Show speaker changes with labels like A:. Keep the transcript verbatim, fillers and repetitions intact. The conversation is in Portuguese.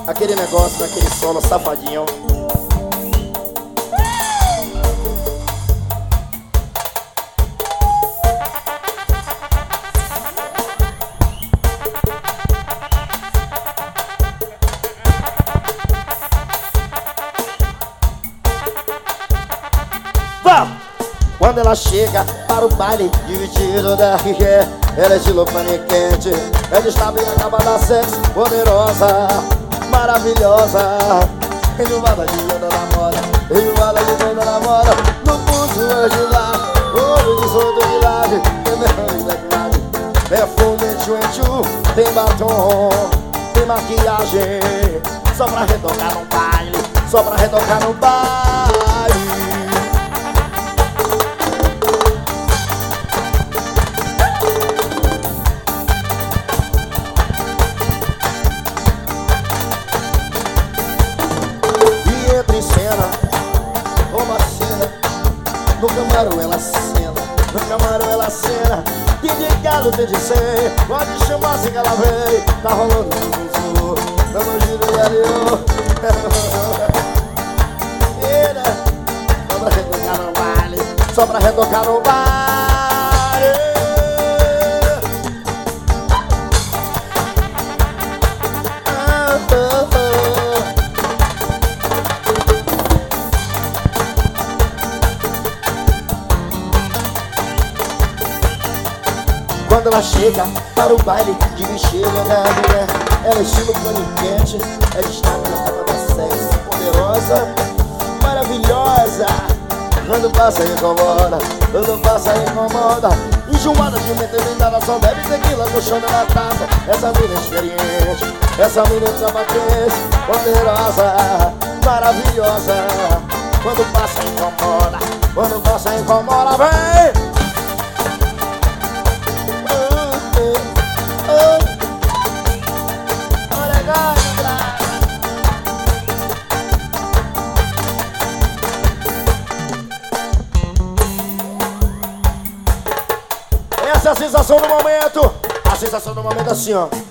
A: Aquele negócio, aquele solo safadinho. Vamos! Quando ela chega para o baile dividido da R G, ela é de lopane quente, é de estável e acabada sexy, poderosa, maravilhosa, enjoada de onda da moda, enjoada de onda da moda, no pulso ajudar, olho de solto de lave, tem merda de lave, perfume tchu-tchu, tem batom, tem maquiagem, só pra retocar no baile, só pra retocar no baile. No camarão ela cena, no camarão ela cena, tem de galo, tem de cem, pode chamar assim que ela vem. Tá rolando um sul, tá no giro e aliô. Só pra retocar no baile, só pra retocar no baile. Ah, ah, ah. Quando ela chega para o baile de vestido da mulher, ela é estilo pano quente, é destaque na capa da sexy, poderosa, maravilhosa. Quando passa incomoda, quando passa incomoda, enjoada de meter vendada, só bebe tequila no chão da taça. Essa mina é experiente, essa mina é trabalhante, poderosa, maravilhosa. Quando passa incomoda, quando passa incomoda, vem! Essa é a sensação do momento. A sensação do momento é assim, ó.